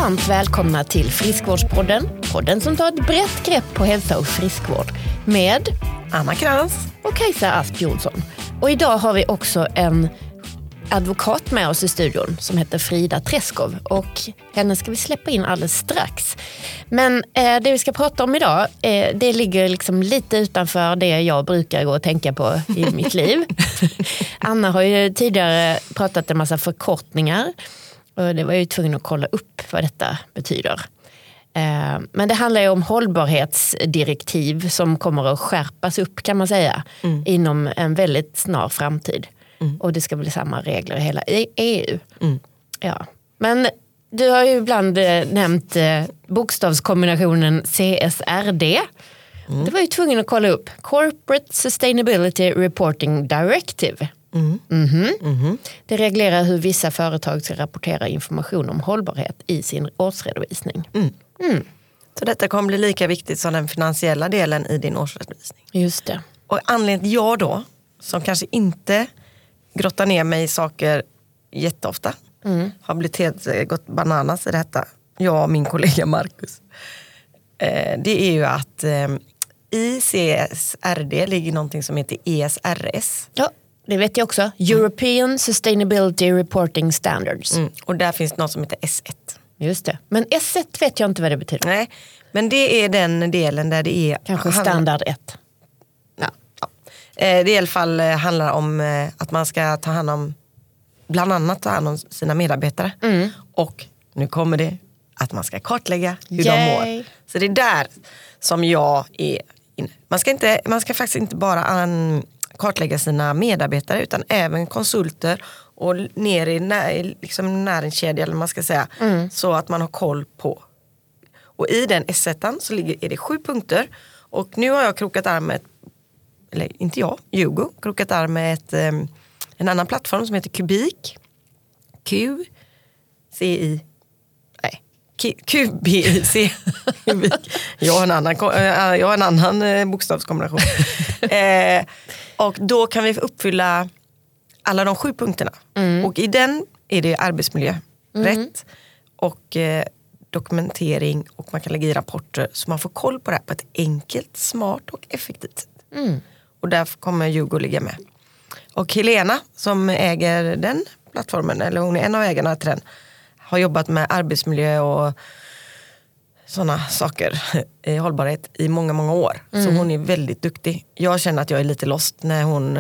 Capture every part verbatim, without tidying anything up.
varmt välkomna till Friskvårdspodden. Podden som tar ett brett grepp på hälsa och friskvård med Anna Krans och Kajsa Asp Jonsson. Och idag har vi också en advokat med oss i studion som heter Frida Träskov. Och henne ska vi släppa in alldeles strax. Men eh, det vi ska prata om idag, eh, det ligger liksom lite utanför det jag brukar gå och tänka på i mitt liv. Anna har ju tidigare pratat en massa förkortningar. Och det var jag ju tvungen att kolla upp vad detta betyder. Eh, men det handlar ju om hållbarhetsdirektiv som kommer att skärpas upp, kan man säga, mm. inom en väldigt snar framtid. Mm. Och det ska bli samma regler i hela E U. Mm. Ja. Men du har ju ibland eh, nämnt eh, bokstavskombinationen C S R D. Mm. Det var ju tvungen att kolla upp. Corporate Sustainability Reporting Directive. Mm. Mm-hmm. Mm-hmm. Det reglerar hur vissa företag ska rapportera information om hållbarhet i sin årsredovisning. Mm. Mm. Så detta kommer bli lika viktigt som den finansiella delen i din årsredovisning. Just det. Och anledningen till jag då, som kanske inte grottar ner mig i saker jätteofta, mm. har blivit helt gått bananas i detta, jag och min kollega Marcus. Eh, det är ju att eh, i C S R D ligger någonting som heter E S R S. Ja, det vet jag också. European mm. Sustainability Reporting Standards. Mm. Och där finns något som heter S ett. Just det. Men S ett vet jag inte vad det betyder. Nej, men det är den delen där det är... Kanske standard ett. Ja, ja. Eh, det i alla fall handlar om eh, att man ska ta hand om, bland annat ta hand om sina medarbetare. Mm. Och nu kommer det att man ska kartlägga hur Yay. de mår. Så det är där som jag är inne. Man ska, inte, man ska faktiskt inte bara an, kartlägga sina medarbetare utan även konsulter och ner i när, liksom näringskedja, eller man ska säga, mm. så att man har koll på. Och i den S ett-an så ligger, är det sju punkter. Och nu har jag krokat arm med, ett, eller inte jag, Hugo, krokat arm med ett, um, en annan plattform som heter Kubik. Q, C, I, nej, Q, B, I, C. Jag har en annan, jag har en annan bokstavskombination. eh, och då kan vi uppfylla alla de sju punkterna. Mm. Och i den är det arbetsmiljö, mm. rätt och eh, dokumentering, och man kan lägga i rapporter så man får koll på det här på ett enkelt, smart och effektivt sätt. Mm. Och där kommer Hugo ligga med. Och Helena som äger den plattformen, eller hon är en av ägarna till den, har jobbat med arbetsmiljö och sådana saker i hållbarhet i många, många år. Mm. Så hon är väldigt duktig. Jag känner att jag är lite lost när hon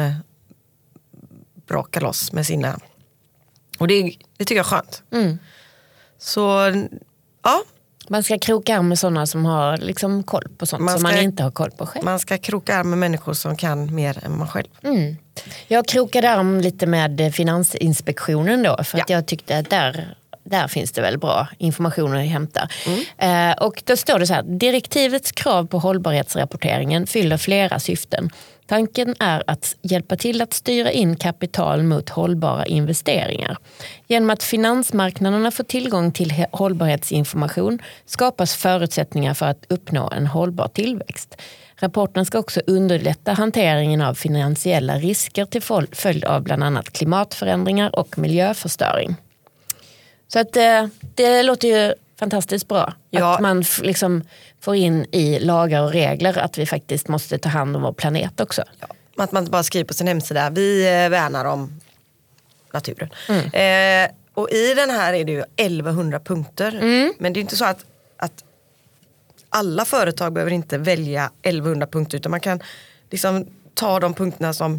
brakar loss med sina... Och det, det tycker jag är skönt. Mm. Så, ja. Man ska kroka arm med sådana som har liksom koll på sånt man ska, som man inte har koll på själv. Man ska kroka arm med människor som kan mer än man själv. Mm. Jag krokade arm lite med Finansinspektionen då. För att ja. jag tyckte att där... Där finns det väl bra information att hämta. Mm. Eh, och då står det så här: direktivets krav på hållbarhetsrapporteringen fyller flera syften. Tanken är att hjälpa till att styra in kapital mot hållbara investeringar. Genom att finansmarknaderna får tillgång till hållbarhetsinformation skapas förutsättningar för att uppnå en hållbar tillväxt. Rapporten ska också underlätta hanteringen av finansiella risker till följd av bland annat klimatförändringar och miljöförstöring. Så att det, det låter ju fantastiskt bra. Ja. Att man f- liksom får in i lagar och regler att vi faktiskt måste ta hand om vår planet också. Ja. Att man inte bara skriver på sin hemsida, vi eh, värnar om naturen. Mm. Eh, och i den här är det ju elvahundra punkter. Mm. Men det är inte så att, att alla företag behöver inte välja elvahundra punkter, utan man kan liksom ta de punkterna som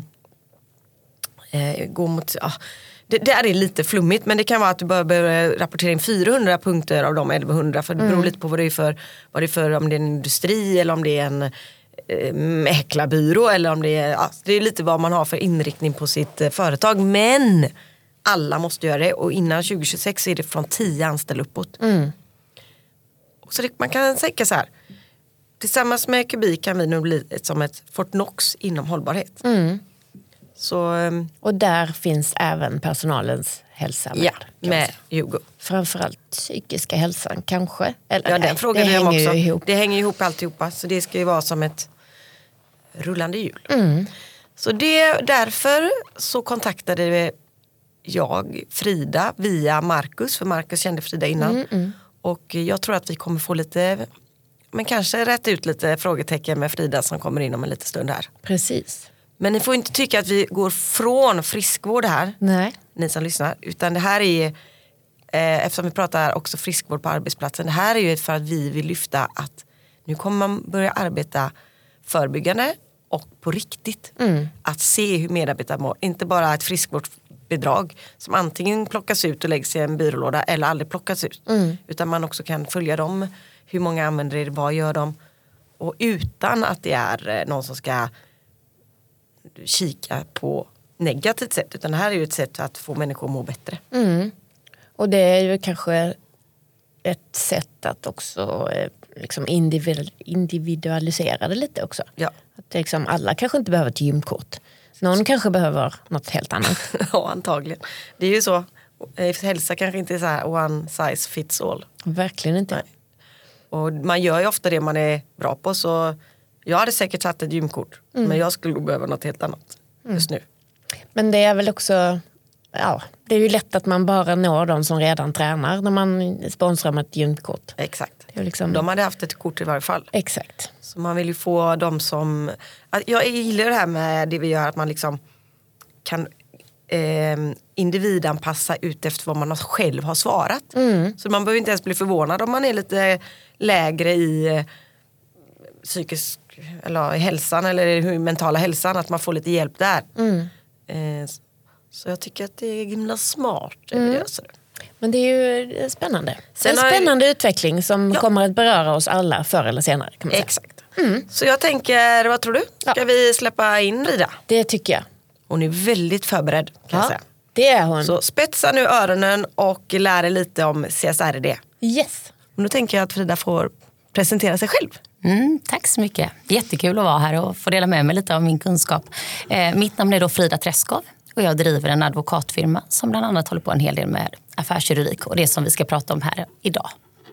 eh, går mot... Ah, Det där är lite flummigt, men det kan vara att du behöver rapportera in fyrahundra punkter av de elvahundra, för det beror mm. lite på vad det är för, vad det är för, om det är en industri eller om det är en eh, mäklarbyrå, eller om det är, ja, det är lite vad man har för inriktning på sitt eh, företag, men alla måste göra det, och innan tjugo tjugosex är det från tio anställda uppåt. Mm. Så det, man kan säga så här, tillsammans med Kubik kan vi nu bli ett, som ett Fortnox inom hållbarhet. Mm. Så, och där finns även personalens hälsa med. Ja, med Hugo. Framförallt psykiska hälsan kanske. Eller, ja, den nej, frågan det hänger också. Ihop. Det hänger ihop alltihopa. Så det ska ju vara som ett rullande hjul. Mm. Så det, därför så kontaktade jag Frida via Marcus. För Marcus kände Frida innan. Mm, mm. Och jag tror att vi kommer få lite, men kanske rätt ut lite frågetecken med Frida som kommer in om en liten stund här. Precis. Men ni får inte tycka att vi går från friskvård här. Nej. Ni som lyssnar. Utan det här är, eh, eftersom vi pratar också friskvård på arbetsplatsen. Det här är ju för att vi vill lyfta att nu kommer man börja arbeta förebyggande och på riktigt. Mm. Att se hur medarbetare mår. Inte bara ett friskvårdsbidrag som antingen plockas ut och läggs i en byrålåda eller aldrig plockas ut. Mm. Utan man också kan följa dem. Hur många använder det, vad gör de? Och utan att det är någon som ska kika på negativt sätt. Utan det här är ju ett sätt att få människor att må bättre. Mm. Och det är ju kanske ett sätt att också eh, liksom individu- individualisera det lite också. Ja. Att liksom, alla kanske inte behöver ett gymkort. Någon kanske behöver något helt annat. Ja, antagligen. Det är ju så. Hälsa kanske inte är så här one size fits all. Verkligen inte. Nej. Och man gör ju ofta det man är bra på. Så jag hade säkert satt ett gymkort. Mm. Men jag skulle behöva något helt annat just nu. Men det är väl också... Ja, det är ju lätt att man bara når de som redan tränar när man sponsrar med ett gymkort. Exakt. Det är liksom... De hade haft ett kort i varje fall. Exakt. Så man vill ju få de som... Jag gillar det här med det vi gör, att man liksom kan eh, individanpassa ut efter vad man själv har svarat. Mm. Så man behöver inte ens bli förvånad om man är lite lägre i eh, psykisk eller i hälsan eller i mentala hälsan, att man får lite hjälp där. Mm. Eh, Så jag tycker att det är himla smart. Mm. Det, alltså. Men det är ju spännande. Sen en spännande jag... utveckling som ja. kommer att beröra oss alla förr eller senare. Kan man säga. Exakt. Mm. Så jag tänker, vad tror du? Ska ja. vi släppa in Frida? Det tycker jag. Hon är väldigt förberedd, kan ja, jag säga. Det är hon. Så spetsa nu öronen och lär er lite om C S R D. Yes. Och nu tänker jag att Frida får presentera sig själv. Mm, tack så mycket. Jättekul att vara här och få dela med mig lite av min kunskap. Eh, mitt namn är då Frida Träskov. Och jag driver en advokatfirma som bland annat håller på en hel del med affärsjuridik. Och det som vi ska prata om här idag.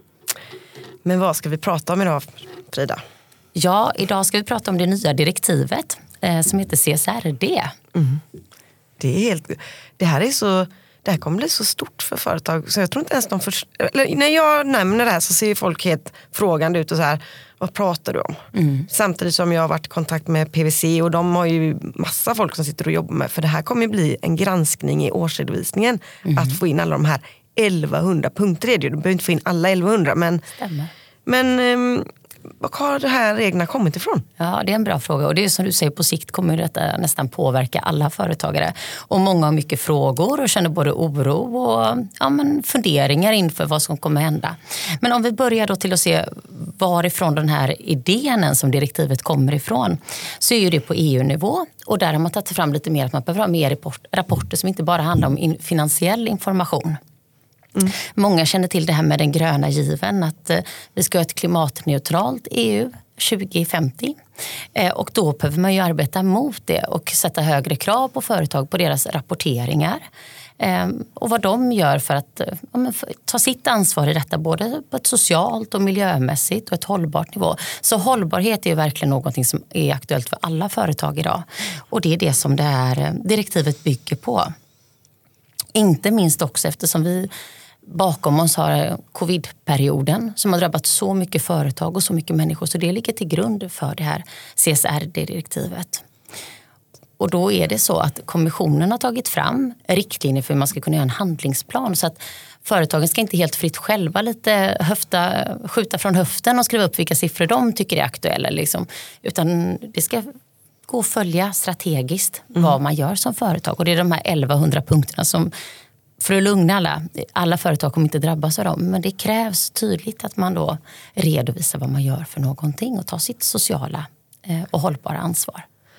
Men vad ska vi prata om idag, Frida? Ja, idag ska vi prata om det nya direktivet eh, som heter C S R D. Mm. Det är helt... Det här är så... Det här kommer bli så stort för företag. Så jag tror inte ens de... För, eller, när jag nämner det här så ser folk helt frågande ut och så här... Vad pratar du om? Mm. Samtidigt som jag har varit i kontakt med P W C och de har ju massa folk som sitter och jobbar med. För det här kommer ju bli en granskning i årsredovisningen. Mm. Att få in alla de här elvahundra punkter. Du behöver inte få in alla elvahundra. Men, men um, vad har det här reglerna kommit ifrån? Ja, det är en bra fråga. Och det är som du säger, på sikt kommer detta nästan påverka alla företagare. Och många har mycket frågor och känner både oro och ja, men funderingar inför vad som kommer hända. Men om vi börjar då till att se varifrån den här idén som direktivet kommer ifrån, så är ju det på E U-nivå. Och där har man tagit fram lite mer att man behöver ha mer rapporter som inte bara handlar om in- finansiell information. Mm. Många känner till det här med den gröna given, att eh, vi ska ha ett klimatneutralt E U tjugo femtio. Eh, och då behöver man ju arbeta mot det och sätta högre krav på företag på deras rapporteringar. Eh, och vad de gör för att eh, ja, för, ta sitt ansvar i detta, både på ett socialt och miljömässigt och ett hållbart nivå. Så hållbarhet är ju verkligen någonting som är aktuellt för alla företag idag. Och det är det som det här direktivet bygger på. Inte minst också eftersom vi bakom oss har covid-perioden som har drabbat så mycket företag och så mycket människor. Så det ligger till grund för det här C S R D-direktivet. Och då är det så att kommissionen har tagit fram riktlinjer för hur man ska kunna göra en handlingsplan. Så att företagen ska inte helt fritt själva lite höfta, skjuta från höften och skriva upp vilka siffror de tycker är aktuella. Liksom. Utan det ska gå och följa strategiskt mm. vad man gör som företag. Och det är de här elvahundra punkterna som, för att lugna alla, alla företag kommer inte drabbas av dem. Men det krävs tydligt att man då redovisar vad man gör för någonting och tar sitt sociala eh, och hållbara ansvar.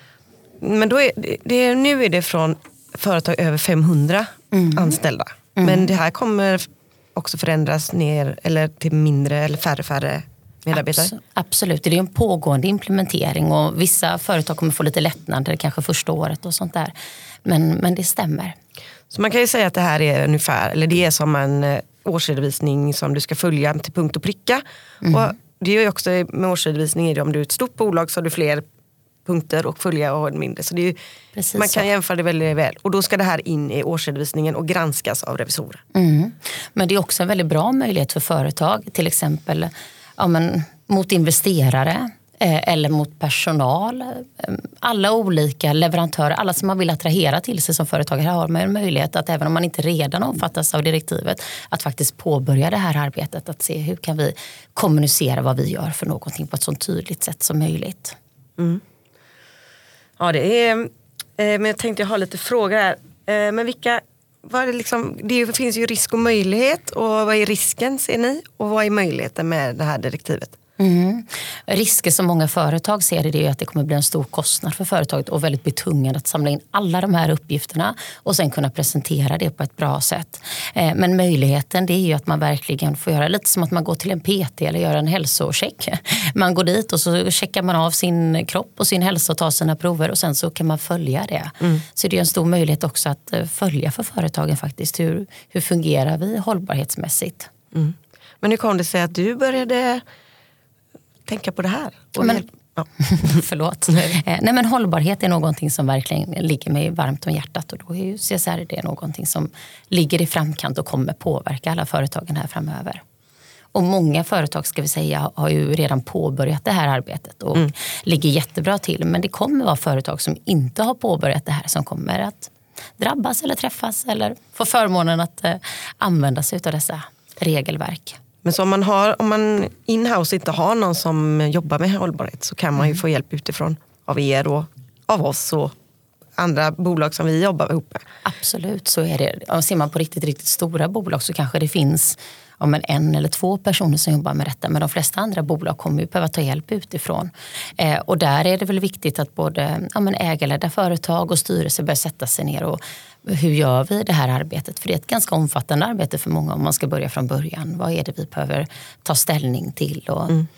Men då är det, det, nu är det från företag över femhundra mm. anställda. Mm. Men det här kommer också förändras ner eller till mindre eller färre färre medarbetare? Abs- absolut, det är en pågående implementering och vissa företag kommer få lite lättnader kanske första året och sånt där. Men, men det stämmer. Så man kan ju säga att det här är ungefär, eller det är som en årsredovisning som du ska följa till punkt och pricka. Mm. Och det är ju också med årsredovisning, är det om du är ett stort bolag så har du fler punkter och följa och mindre. Så det är ju, man kan så. jämföra det väldigt väl. Och då ska det här in i årsredovisningen och granskas av revisorer. Mm. Men det är också en väldigt bra möjlighet för företag, till exempel ja, men, mot investerare eh, eller mot personal. Alla olika leverantörer, alla som man vill attrahera till sig som företagare har man en möjlighet att, även om man inte redan omfattas av direktivet, att faktiskt påbörja det här arbetet. Att se hur kan vi kommunicera vad vi gör för någonting på ett så tydligt sätt som möjligt. Mm. Ja, det är... Eh, men jag tänkte jag har lite frågor här. Eh, men vilka... Vad är det, liksom, det finns ju risk och möjlighet. Och vad är risken, ser ni? Och vad är möjligheten med det här direktivet? Mm. Risker som många företag ser det är ju att det kommer bli en stor kostnad för företaget och väldigt betungande att samla in alla de här uppgifterna och sen kunna presentera det på ett bra sätt. Eh, men möjligheten det är ju att man verkligen får göra lite som att man går till en P T eller gör en hälsocheck. Man går dit och så checkar man av sin kropp och sin hälsa och tar sina prover och sen så kan man följa det. Mm. Så det är en stor möjlighet också att följa för företagen faktiskt. Hur, hur fungerar vi hållbarhetsmässigt? Mm. Men hur kom det sig att du började tänka på det här? Men, ja. Förlåt. Nej. Nej, men hållbarhet är någonting som verkligen ligger mig varmt om hjärtat och då är ju C S R det någonting som ligger i framkant och kommer påverka alla företagen här framöver. Och många företag ska vi säga har ju redan påbörjat det här arbetet och mm. ligger jättebra till. Men det kommer vara företag som inte har påbörjat det här som kommer att drabbas eller träffas eller få förmånen att eh, använda sig av dessa regelverk. Men så om man, har, om man in-house inte har någon som jobbar med hållbarhet så kan man ju få hjälp utifrån av er och av oss och andra bolag som vi jobbar ihop med. Absolut, så är det. Om ser man på riktigt, riktigt stora bolag så kanske det finns ja, men en eller två personer som jobbar med detta. Men de flesta andra bolag kommer ju behöva ta hjälp utifrån. Eh, och där är det väl viktigt att både ja, men ägarledda företag och styrelser börjar sätta sig ner och hur gör vi det här arbetet? För det är ett ganska omfattande arbete för många om man ska börja från början. Vad är det vi behöver ta ställning till? Och mm.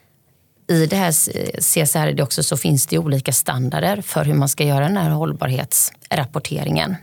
I det här C S R det också så finns det olika standarder för hur man ska göra den här hållbarhetsrapporteringen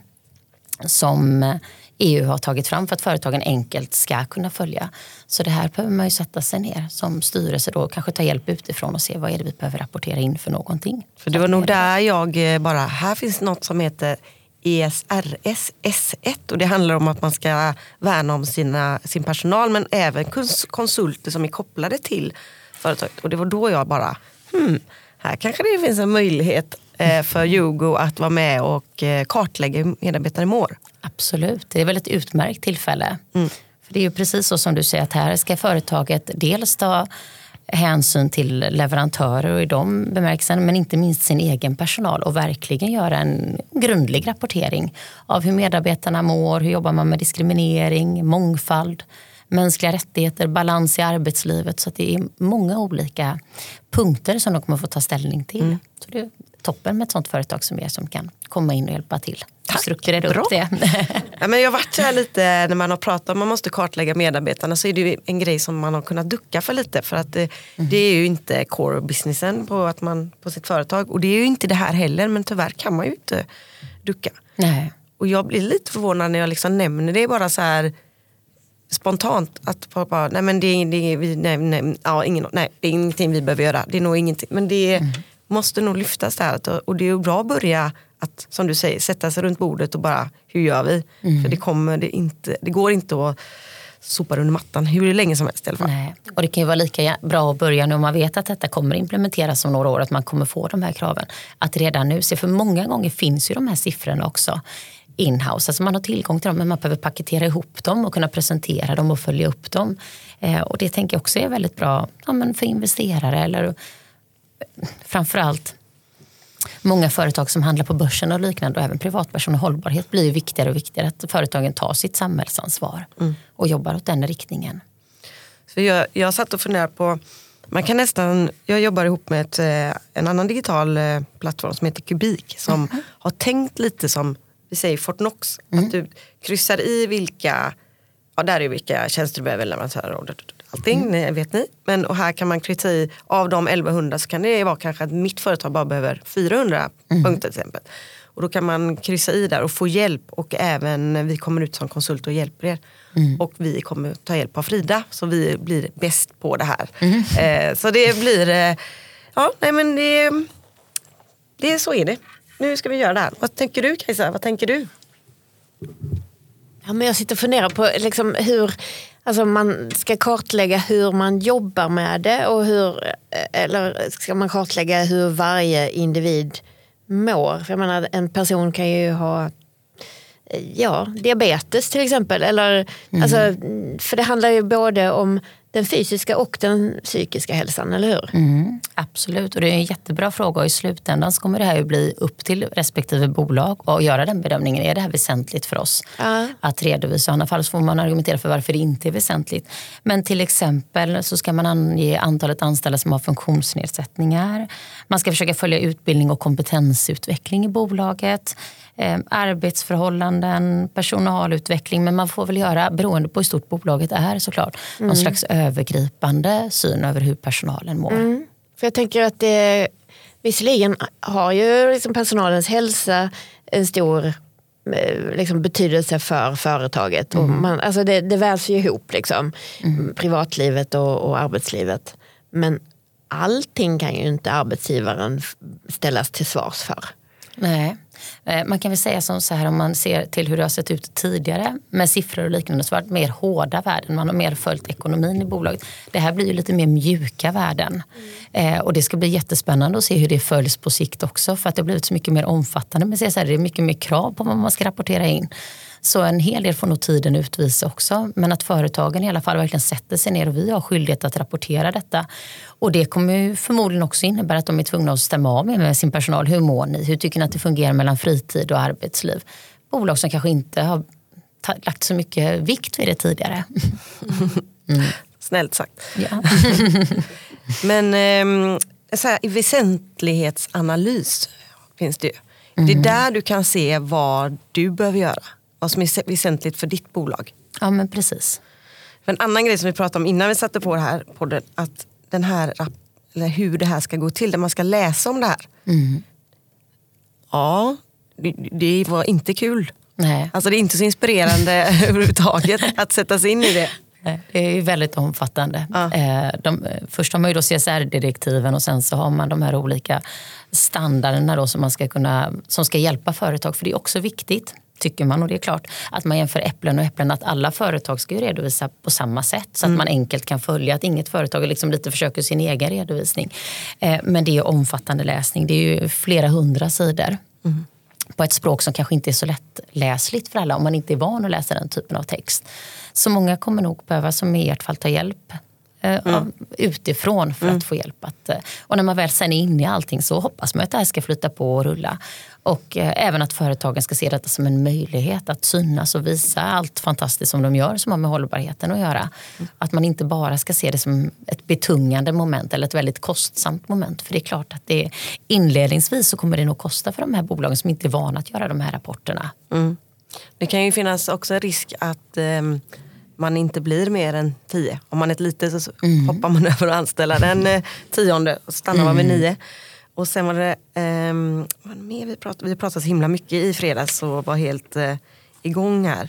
som E U har tagit fram för att företagen enkelt ska kunna följa. Så det här behöver man ju sätta sig ner som styrelse då kanske ta hjälp utifrån och se vad är det vi behöver rapportera in för någonting. För det var nog där jag bara, här finns något som heter E S R S S ett och det handlar om att man ska värna om sina, sin personal men även konsulter som är kopplade till företaget. Och det var då jag bara, hmm, här kanske det finns en möjlighet eh, för Yugo att vara med och eh, kartlägga hur medarbetare mår. Absolut, det är väl ett utmärkt tillfälle. Mm. För det är ju precis så som du säger att här ska företaget dels ta hänsyn till leverantörer och i de bemärkelsen men inte minst sin egen personal och verkligen göra en grundlig rapportering av hur medarbetarna mår, hur jobbar man med diskriminering, mångfald, mänskliga rättigheter, balans i arbetslivet så att det är många olika punkter som de kommer få ta ställning till. Mm. Så det är toppen med ett sånt företag som är som kan komma in och hjälpa till. Strukturera upp det. Ja, men jag har varit här lite när man har pratat om man måste kartlägga medarbetarna så är det en grej som man har kunnat ducka för lite för att det, mm. det är ju inte core businessen på, att man, på sitt företag och det är ju inte det här heller men tyvärr kan man ju inte ducka. Nej. Och jag blir lite förvånad när jag liksom nämner det bara så här spontant att bara, nej men det är, det är, vi, nej, nej, ja, ingen, nej, det är ingenting vi behöver göra, det är nog ingenting men det mm. måste nog lyftas där och det är ju bra att börja att, som du säger, sätta sig runt bordet och bara, hur gör vi? Mm. För det kommer det inte, det går inte att sopa under mattan hur länge som helst i alla fall. Nej. Och det kan ju vara lika bra att börja nu om man vet att detta kommer implementeras om några år, att man kommer få de här kraven. Att redan nu, se för många gånger finns ju de här siffrorna också in-house. Alltså man har tillgång till dem men man behöver paketera ihop dem och kunna presentera dem och följa upp dem. Eh, och det tänker jag också är väldigt bra ja, men för investerare eller framförallt många företag som handlar på börsen och liknande och även privatperson och hållbarhet blir ju viktigare och viktigare att företagen tar sitt samhällsansvar mm. och jobbar åt den riktningen. Så jag, jag satt och funderade på, man kan nästan, jag jobbar ihop med ett, en annan digital plattform som heter Kubik som mm. har tänkt lite som, vi säger Fortnox, mm. att du kryssar i vilka, ja där är vilka tjänster du behöver leverantörer och allting, mm. vet ni. Men och här kan man kryssa i, av de elvahundra så kan det vara kanske att mitt företag bara behöver fyrahundra mm. punkter till exempel. Och då kan man kryssa i där och få hjälp och även vi kommer ut som konsult och hjälper er. Mm. Och vi kommer ta hjälp av Frida så vi blir bäst på det här. Mm. Eh, så det blir, eh, ja nej men det, det är så är det. Nu ska vi göra det här. Vad tänker du, Kajsa? Vad tänker du? Ja, men jag sitter och funderar på liksom hur alltså man ska kartlägga hur man jobbar med det och hur, eller ska man kartlägga hur varje individ mår. För jag menar, en person kan ju ha ja, diabetes till exempel. Eller, mm. alltså, för det handlar ju både om den fysiska och den psykiska hälsan, eller hur? Mm, absolut, och det är en jättebra fråga och i slutändan så kommer det här ju bli upp till respektive bolag och göra den bedömningen. Är det här väsentligt för oss ja. att redovisa? I alla fall så får man argumentera för varför det inte är väsentligt. Men till exempel så ska man ange antalet anställda som har funktionsnedsättningar. Man ska försöka följa utbildning och kompetensutveckling i bolaget. Eh, arbetsförhållanden, personalutveckling, men man får väl göra, beroende på hur stort bolaget är såklart, mm. någon slags övergripande syn över hur personalen mår. Mm. För jag tänker att det, visserligen har ju liksom personalens hälsa en stor liksom, betydelse för företaget. Mm. Och man, alltså det, det vävs ju ihop, liksom, mm. privatlivet och, och arbetslivet. Men allting kan ju inte arbetsgivaren ställas till svars för. Nej. Man kan väl säga som så här, om man ser till hur det har sett ut tidigare med siffror och liknande, så har det varit mer hårda värden. Man har mer följt ekonomin i bolaget. Det här blir ju lite mer mjuka värden. Mm. Eh, och det ska bli jättespännande att se hur det följs på sikt också. För att det har blivit så mycket mer omfattande. Men så här, det är mycket mer krav på vad man ska rapportera in. Så en hel del får nog tiden utvisa också. Men att företagen i alla fall verkligen sätter sig ner och vi har skyldighet att rapportera detta. Och det kommer ju förmodligen också innebära att de är tvungna att stämma av med sin personal. Hur mår ni? Hur tycker ni att det fungerar mellan fritid och arbetsliv? Bolag som kanske inte har ta- lagt så mycket vikt vid det tidigare. Mm. Snällt sagt. Ja. Men eh, så här, i väsentlighetsanalys finns det ju. Mm. Det är där du kan se vad du behöver göra. Vad som är väsentligt för ditt bolag. Ja, men precis. För en annan grej som vi pratade om innan vi satte på det här podden, att den här, eller hur det här ska gå till, där man ska läsa om det här. Mm. Ja, det, det var inte kul. Nej. Alltså det är inte så inspirerande överhuvudtaget att sätta sig in i det. Det är ju väldigt omfattande. Ja. De, först har man ju då C S R-direktiven och sen så har man de här olika standarderna då som, man ska kunna, som ska hjälpa företag. För det är också viktigt, tycker man, och det är klart att man jämför äpplen och äpplen, att alla företag ska ju redovisa på samma sätt så att mm. man enkelt kan följa, att inget företag liksom lite försöker sin egen redovisning. Men det är omfattande läsning, det är ju flera hundra sidor. Mm. På ett språk som kanske inte är så lättläsligt för alla om man inte är van att läsa den typen av text. Så många kommer nog behöva, som i ert fall, ta hjälp eh, mm. av, utifrån för mm. att få hjälp. Att, och när man väl sen är inne i allting så hoppas man att det här ska flytta på och rulla. Och eh, även att företagen ska se detta som en möjlighet att synas och visa allt fantastiskt som de gör som har med hållbarheten att göra. Mm. Att man inte bara ska se det som ett betungande moment eller ett väldigt kostsamt moment. För det är klart att det är, inledningsvis så kommer det nog kosta för de här bolagen som inte är vana att göra de här rapporterna. Mm. Det kan ju finnas också en risk att eh, man inte blir mer än tio. Om man är ett litet så mm. hoppar man över och anställer den eh, tionde och stannar man mm. vid nio. Och sen var det, eh, vad mer vi pratade, vi pratade så himla mycket i fredags och var helt eh, igång här.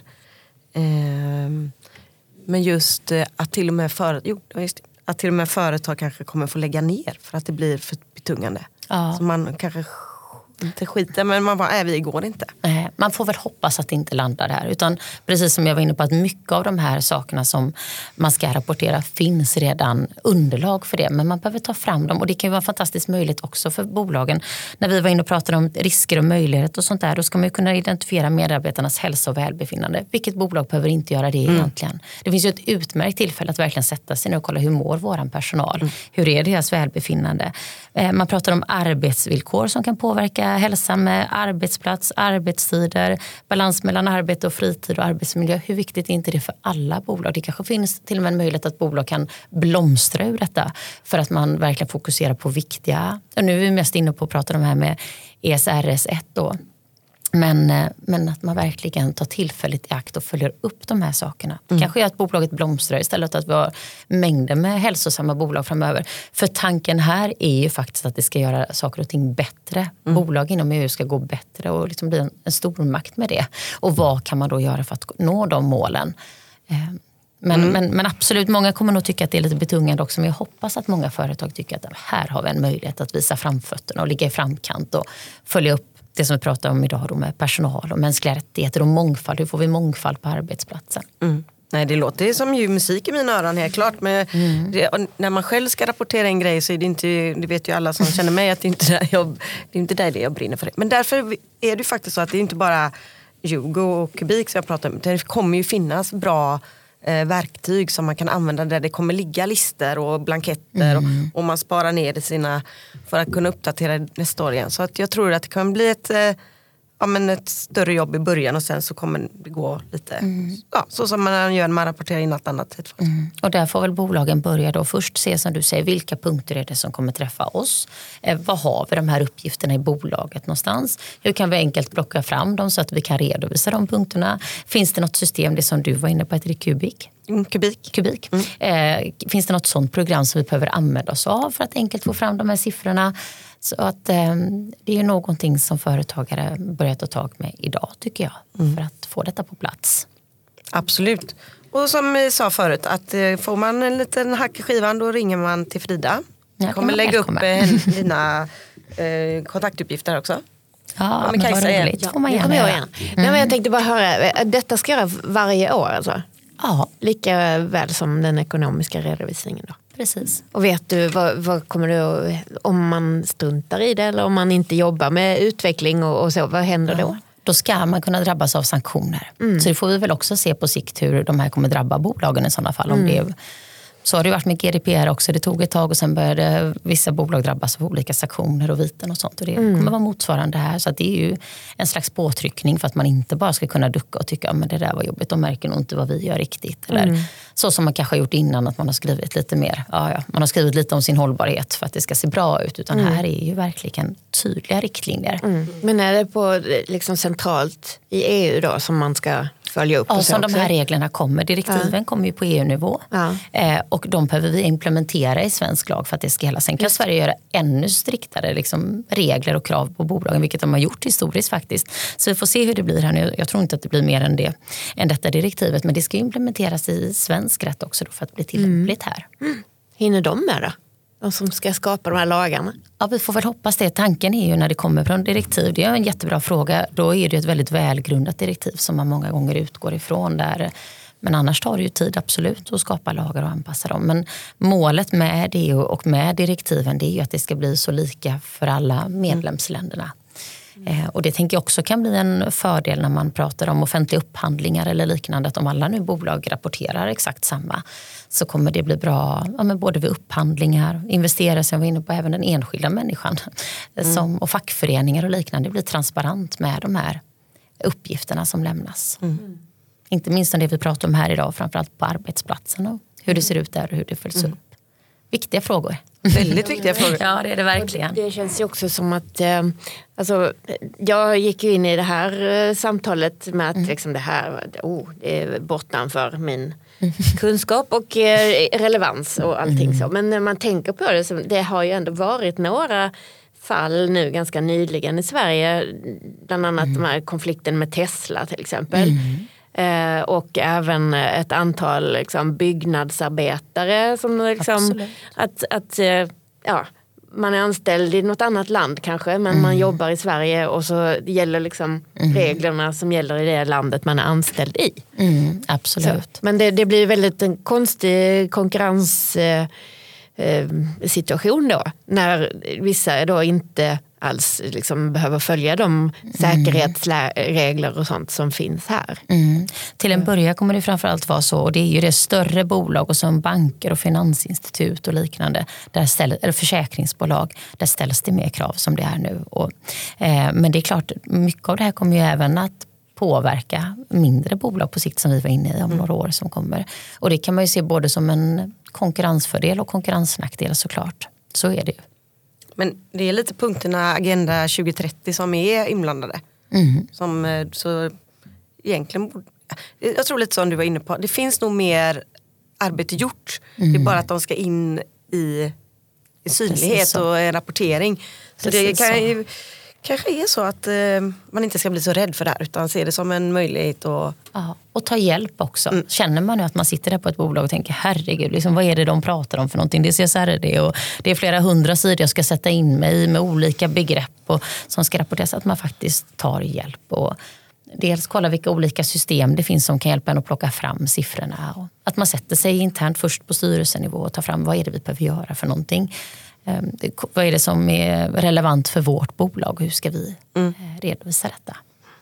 Eh, men just eh, att till och med för, jo, just, att till och med företag kanske kommer få lägga ner för att det blir för betungande. Ja. Så man kanske inte skiter, men man bara, är vi går inte. Nej, man får väl hoppas att det inte landar här. Utan precis som jag var inne på, att mycket av de här sakerna som man ska rapportera finns redan underlag för det. Men man behöver ta fram dem. Och det kan ju vara fantastiskt möjligt också för bolagen. När vi var inne och pratade om risker och möjligheter och sånt där, då ska man ju kunna identifiera medarbetarnas hälsa och välbefinnande. Vilket bolag behöver inte göra det mm. egentligen? Det finns ju ett utmärkt tillfälle att verkligen sätta sig ner och kolla hur mår våran personal. Mm. Hur är deras välbefinnande? Man pratar om arbetsvillkor som kan påverka hälsa med arbetsplats, arbetstider, balans mellan arbete och fritid och arbetsmiljö. Hur viktigt är inte det för alla bolag? Det kanske finns till och med en möjlighet att bolag kan blomstra ur detta för att man verkligen fokuserar på viktiga. Och nu är vi mest inne på att prata om det här med E S R S ett då. Men, men att man verkligen tar tillfället i akt och följer upp de här sakerna. Mm. Kanske är att bolaget blomstrar istället för att vi har mängder med hälsosamma bolag framöver. För tanken här är ju faktiskt att det ska göra saker och ting bättre. Mm. Bolag inom E U ska gå bättre och liksom bli en, en stor makt med det. Och vad kan man då göra för att nå de målen? Men, Mm. men, men absolut, många kommer nog tycka att det är lite betungande också. Men jag hoppas att många företag tycker att här har vi en möjlighet att visa framfötterna och ligga i framkant och följa upp det som vi pratar om idag då med personal och mänskliga rättigheter och mångfald. Hur får vi mångfald på arbetsplatsen? Mm. Nej, det låter som ju musik i mina öron, helt klart. Men Mm. det, när man själv ska rapportera en grej så är det inte, det vet ju alla som känner mig att det inte är där jag, det är inte där det jag brinner för. Det. Men därför är det faktiskt så att det är inte bara Jugo och Kubik som jag pratar om. Det kommer ju finnas bra eh, verktyg som man kan använda där det kommer ligga listor och blanketter Mm. och, och man sparar ner det sina för att kunna uppdatera nästa år igen. Så att jag tror att det kan bli ett... Eh, Ja, men ett större jobb i början och sen så kommer det gå lite mm. ja, så som man gör när man rapporterar in något annat. Mm. Och där får väl bolagen börja då först se, som du säger, vilka punkter är det som kommer träffa oss? Eh, vad har vi de här uppgifterna i bolaget någonstans? Hur kan vi enkelt plocka fram dem så att vi kan redovisa de punkterna? Finns det något system, det som du var inne på, heter det Kubik? Mm, kubik. kubik. Mm. Eh, finns det något sånt program som vi behöver använda oss av för att enkelt få fram de här siffrorna? Så att eh, det är någonting som företagare börjar ta tag med idag, tycker jag, mm. för att få detta på plats. Absolut. Och som vi sa förut, att eh, får man en liten hack i skivan, då ringer man till Frida. Jag kommer lägga upp eh, dina eh, kontaktuppgifter också. Ja, men vad roligt. Ja, får man gärna jag, göra. mm. Nej, men jag tänkte bara höra, detta ska göra varje år alltså? Ja. Lika väl som den ekonomiska redovisningen då? Precis. Och vet du, vad, vad kommer du, om man struntar i det eller om man inte jobbar med utveckling och, och så, vad händer Ja. då? Då ska man kunna drabbas av sanktioner. Mm. Så det får vi väl också se på sikt hur de här kommer drabba bolagen i sådana fall. Om Mm. det, så har det varit med G D P R också. Det tog ett tag och sen började vissa bolag drabbas av olika sanktioner och viten och sånt. Och det mm. kommer vara motsvarande här. Så att det är ju en slags påtryckning för att man inte bara ska kunna ducka och tycka att ja, det där var jobbigt. De märker nog inte vad vi gör riktigt. Eller Mm. så som man kanske har gjort innan, att man har skrivit lite mer. Ja, ja, man har skrivit lite om sin hållbarhet för att det ska se bra ut. Utan Mm. här är ju verkligen tydliga riktlinjer. Mm. Men är det på liksom centralt i E U då som man ska följa upp? Ja, och så som de också? här reglerna kommer. Direktiven ja. kommer ju på E U-nivå. Ja. Eh, och de behöver vi implementera i svensk lag för att det ska hela. Sen kan Just. Sverige göra ännu striktare liksom, regler och krav på bolagen, vilket de har gjort historiskt faktiskt. Så vi får se hur det blir här nu. Jag tror inte att det blir mer än det än detta direktivet. Men det ska implementeras i svensk rätt också då för att bli tillämpligt här. Mm. Hinner de med då? De som ska skapa de här lagarna? Ja, vi får väl hoppas det. Tanken är ju när det kommer från direktiv, det är en jättebra fråga, då är det ett väldigt välgrundat direktiv som man många gånger utgår ifrån där. Men annars tar det ju tid absolut att skapa lagar och anpassa dem. Men målet med det och med direktiven, det är ju att det ska bli så lika för alla medlemsländerna. Eh, och det tänker jag också kan bli en fördel när man pratar om offentliga upphandlingar eller liknande, att om alla nu bolag rapporterar exakt samma så kommer det bli bra ja, men både vid upphandlingar, investera som vi var inne på, även den enskilda människan mm. som, och fackföreningar och liknande. Det blir transparent med de här uppgifterna som lämnas. Mm. Inte minst om det vi pratar om här idag, framförallt på arbetsplatsen och hur det ser ut där och hur det följs mm. upp. Viktiga frågor. Väldigt viktiga frågor. Ja, det är det verkligen. Det, det känns ju också som att eh, alltså, jag gick ju in i det här eh, samtalet med att mm. liksom, det här oh, det är bortanför min mm. kunskap och eh, relevans och allting mm. så. Men när man tänker på det, så, det har ju ändå varit några fall nu ganska nyligen i Sverige. Bland annat mm. de här konflikten med Tesla till exempel. Mm. Eh, och även ett antal liksom, byggnadsarbetare som liksom, att, att eh, ja, man är anställd i något annat land kanske, men mm. man jobbar i Sverige och så gäller liksom mm. reglerna som gäller i det landet man är anställd i. Mm, absolut. Så, men det, det blir väldigt en konstig konkurrens eh, eh, situation då, när vissa då inte alls liksom behöver följa de säkerhetsregler och sånt som finns här. Mm. Till en början kommer det framförallt vara så, och det är ju det större bolag och som banker och finansinstitut och liknande, där ställer, eller försäkringsbolag, där ställs det mer krav som det är nu. Och, eh, men det är klart, mycket av det här kommer ju även att påverka mindre bolag på sikt som vi var inne i om mm. några år som kommer. Och det kan man ju se både som en konkurrensfördel och konkurrensnackdel såklart. Så är det ju. Men det är lite punkterna Agenda tjugo trettio som är inblandade. Mm. Som så egentligen, jag tror lite som du var inne på, det finns nog mer arbete gjort. Mm. Det är bara att de ska in i, i synlighet och rapportering. Så Precis det kan så. ju kanske är så att eh, man inte ska bli så rädd för det här utan se det som en möjlighet. Och... Ja, och ta hjälp också. Mm. Känner man nu att man sitter där på ett bolag och tänker herregud, liksom, vad är det de pratar om för någonting? Det är C S R D och det är flera hundra sidor jag ska sätta in mig i med olika begrepp och, som ska rapporteras, att man faktiskt tar hjälp och dels kolla vilka olika system det finns som kan hjälpa en att plocka fram siffrorna. Och att man sätter sig internt först på styrelsenivå och tar fram vad är det vi behöver göra för någonting. Vad är det som är relevant för vårt bolag och hur ska vi mm. redovisa detta?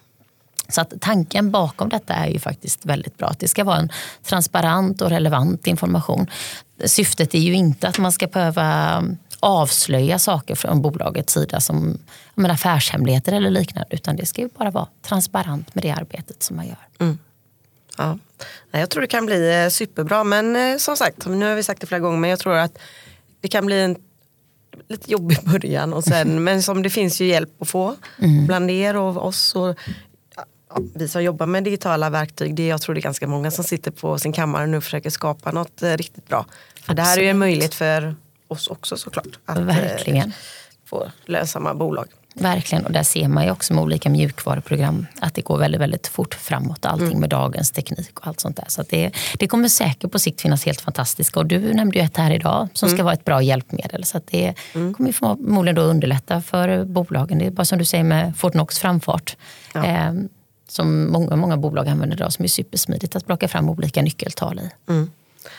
Så att tanken bakom detta är ju faktiskt väldigt bra. Att det ska vara en transparent och relevant information. Syftet är ju inte att man ska behöva avslöja saker från bolagets sida som men, affärshemligheter eller liknande. Utan det ska ju bara vara transparent med det arbetet som man gör. Mm. Ja. Jag tror det kan bli superbra. Men som sagt, nu har vi sagt det flera gånger, men jag tror att det kan bli en lite jobbig början. Och sen, men som det finns ju hjälp att få mm. bland er och oss. Och, ja, vi som jobbar med digitala verktyg, det, jag tror det är ganska många som sitter på sin kammare nu och försöker skapa något eh, riktigt bra. För det här är ju en möjlighet för oss också såklart. Att Verkligen. Eh, få lönsamma bolag. Verkligen, och där ser man ju också med olika mjukvaruprogram att det går väldigt, väldigt fort framåt, allting mm. med dagens teknik och allt sånt där. Så att det, det kommer säkert på sikt finnas helt fantastiska. Och du nämnde ju ett här idag som ska mm. vara ett bra hjälpmedel. Så att det mm. kommer förmodligen då underlätta för bolagen. Det är bara som du säger med Fortnox framfart. Ja. Eh, som många, många bolag använder idag, som är supersmidigt att plocka fram olika nyckeltal i. Mm.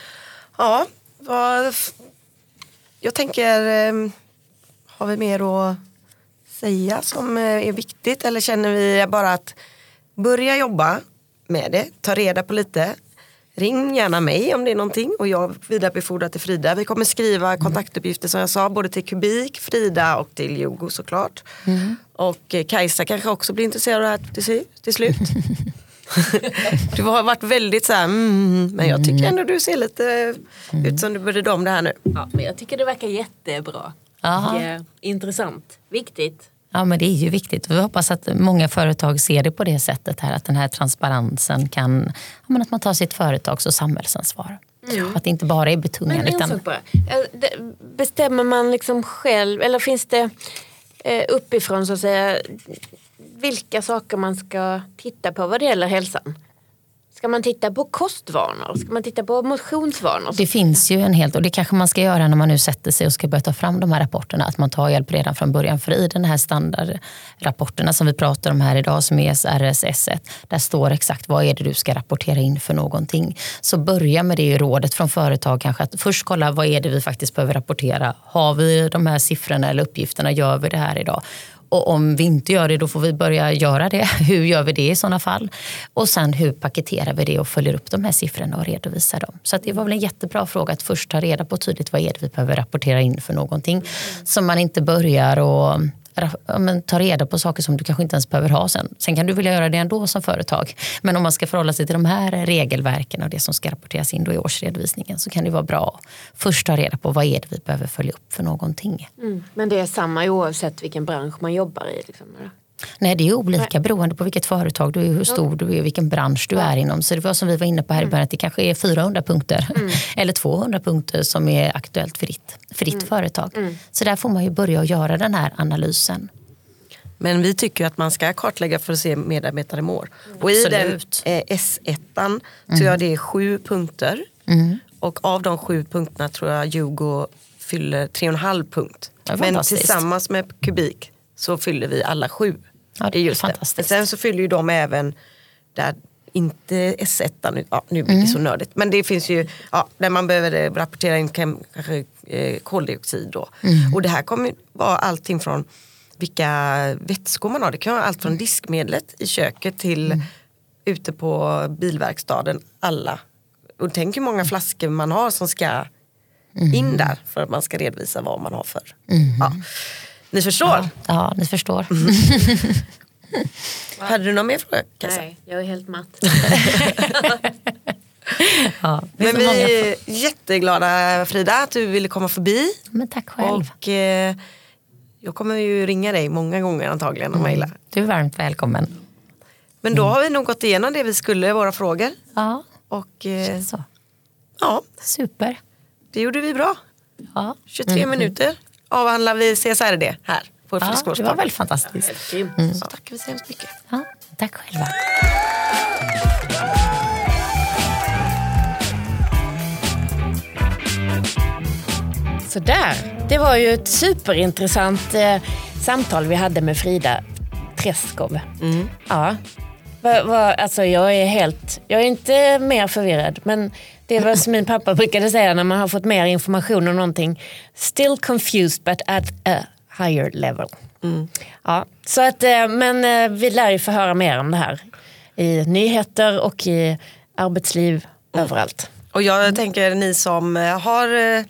Ja, vad, jag tänker, eh, har vi mer att säga som är viktigt, eller känner vi bara att börja jobba med det, ta reda på lite, ring gärna mig om det är någonting och jag vidarebefordrar till Frida. Vi kommer skriva kontaktuppgifter som jag sa, både till Kubik, Frida och till Jogo såklart. Mm. Och Kajsa kanske också blir intresserad av det här till, till slut. Du har varit väldigt så här, mm, men jag tycker ändå du ser lite mm. ut som du började om det här nu. Ja, men jag tycker det verkar jättebra. Och, eh, intressant, viktigt. Ja, men det är ju viktigt. Vi hoppas att många företag ser det på det sättet här, att den här transparensen kan, ja, men att man tar sitt företags- och samhällsansvar. Mm. Att det inte bara är betungande. Men en sak bara. Bestämmer man liksom själv, eller finns det eh, uppifrån så att säga, vilka saker man ska titta på vad det gäller hälsan? Ska man titta på kostvanor? Ska man titta på motionsvanor? Det finns ju en helt, och det kanske man ska göra när man nu sätter sig och ska börja ta fram de här rapporterna, att man tar hjälp redan från början. För i den här standardrapporterna som vi pratar om här idag, som är R S S ett, där står exakt vad är det du ska rapportera in för någonting. Så börja med det i rådet från företag kanske, att först kolla vad är det vi faktiskt behöver rapportera. Har vi de här siffrorna eller uppgifterna, gör vi det här idag? Och om vi inte gör det, då får vi börja göra det. Hur gör vi det i sådana fall? Och sen hur paketerar vi det och följer upp de här siffrorna och redovisar dem? Så att det var väl en jättebra fråga att först ta reda på tydligt vad är det vi behöver rapportera in för någonting. Så man inte börjar och ja, men, ta reda på saker som du kanske inte ens behöver ha sen. Sen kan du vilja göra det ändå som företag. Men om man ska förhålla sig till de här regelverken och det som ska rapporteras in då i årsredovisningen, så kan det vara bra att först ta reda på vad är det vi behöver följa upp för någonting. Mm. Men det är samma oavsett vilken bransch man jobbar i? Liksom, eller? Nej, det är olika Nej. beroende på vilket företag du är, hur stor du är, vilken bransch du ja. är inom. Så det var som vi var inne på här i början, att det kanske är fyrahundra punkter mm. eller tvåhundra punkter som är aktuellt för ditt, för ditt mm. företag. Mm. Så där får man ju börja göra den här analysen. Men vi tycker att man ska kartlägga för att se medarbetare mår. Och i Absolut. den eh, S ett mm. tror jag det är sju punkter. Mm. Och av de sju punkterna tror jag Jogo fyller tre och en halv punkt. Men tillsammans med Kubik så fyller vi alla sju. Ja, det är just fantastiskt. Det. Sen så fyller ju de även där inte S ett, nu, ja, nu blir det mm. så nördigt. Men det finns ju, ja, där man behöver rapportera in kanske eh, koldioxid då. Mm. Och det här kommer vara allting från vilka vätskor man har. Det kan vara allt från diskmedlet i köket till mm. ute på bilverkstaden. Alla. Och tänk hur många flaskor man har som ska mm. in där för att man ska redovisa vad man har för. Mm. Ja. Ni förstår? Ja, ja ni förstår. Mm. Hade du någon mer fråga? Nej, jag är helt matt. Ja, men vi är jätteglada, Frida, att du ville komma förbi. Men tack själv. Och eh, jag kommer ju ringa dig många gånger antagligen och mm. mejla. Du är varmt välkommen. Men då mm. har vi nog gått igenom det vi skulle, våra frågor. Ja, och, eh, så. Ja, super. Det gjorde vi bra. Ja. tjugotre mm. minuter avhandlar vi C S R D här på ja, friskvårdsparken. Det var väldigt fantastiskt. Mm. Så tackar vi så hemskt mycket. Ja, tack själva. Så där. Det var ju ett superintressant eh, samtal vi hade med Frida Träskov. Mm. Ja. Va, va, alltså jag är helt, jag är inte mer förvirrad, men det var som min pappa brukade säga när man har fått mer information om någonting. Still confused but at a higher level. Mm. Ja, så att, men vi lär ju få höra mer om det här i nyheter och i arbetsliv mm. överallt. Och jag mm. tänker ni som har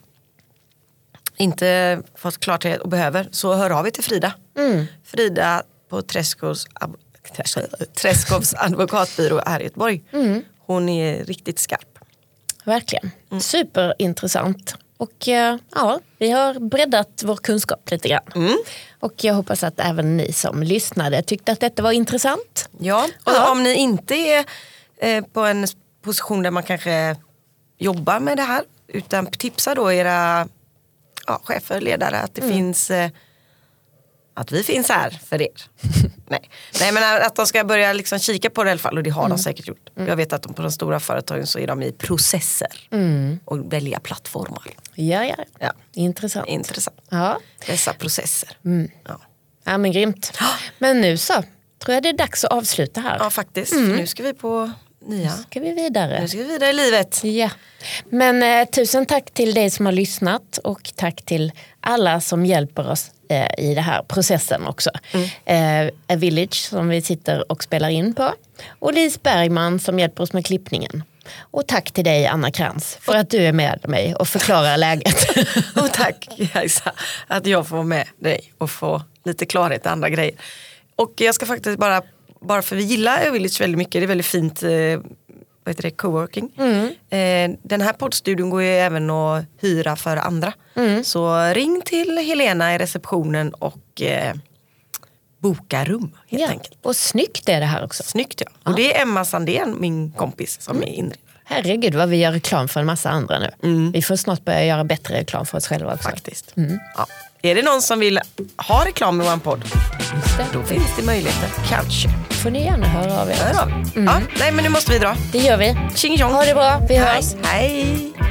inte fått klarhet och behöver, så hör av er till Frida. Mm. Frida på Träskovs, Träskovs advokatbyrå här i Göteborg. Mm. Hon är riktigt skarp. Verkligen. Mm. Superintressant. Och ja, vi har breddat vår kunskap lite grann. Mm. Och jag hoppas att även ni som lyssnade tyckte att detta var intressant. Ja, och ja. Om ni inte är eh, på en position där man kanske jobbar med det här, utan tipsa då era ja, chefer, ledare att det mm. finns eh, att vi finns här för er. Nej. Nej, men att de ska börja liksom kika på det i alla fall, och det har mm. de säkert gjort. Mm. Jag vet att de på de stora företagen så är de i processer mm. och välja plattformar. Ja, ja, ja. Intressant. Intressant. Ja. Dessa processer. Mm. Ja. Ja, men grymt. Men nu så, tror jag det är dags att avsluta här. Ja, faktiskt. Mm. Nu ska vi på nya. Nu ska vi vidare. Nu ska vi vidare i livet. Ja. Men eh, tusen tack till dig som har lyssnat, och tack till alla som hjälper oss eh, i den här processen också. Mm. Eh, A Village som vi sitter och spelar in på. Och Lis Bergman som hjälper oss med klippningen. Och tack till dig, Anna Krantz, för att du är med mig och förklarar läget. Och tack, Kajsa, att jag får med dig och få lite klarhet i andra grejer. Och jag ska faktiskt bara, bara för vi gillar A Village väldigt mycket, det är väldigt fint, eh, vad heter det, coworking. Mm. Eh, den här poddstudion går ju även att hyra för andra. Mm. Så ring till Helena i receptionen och eh, boka rum helt ja. enkelt. Och snyggt är det här också. Snyggt, ja. Och ja. Det är Emma Sandén, min kompis, som mm. är inredare. Herregud vad vi gör reklam för en massa andra nu. Mm. Vi får snart börja göra bättre reklam för oss själva också. Faktiskt. Mm. Ja. Är det någon som vill ha reklam i vår podd? Då finns det möjligheter, kanske. Får ni gärna höra av er. Hör av. Mm. Ja, nej, men nu måste vi dra. Det gör vi. Tjing tjong. Ha det bra, vi Hej. hörs. Hej.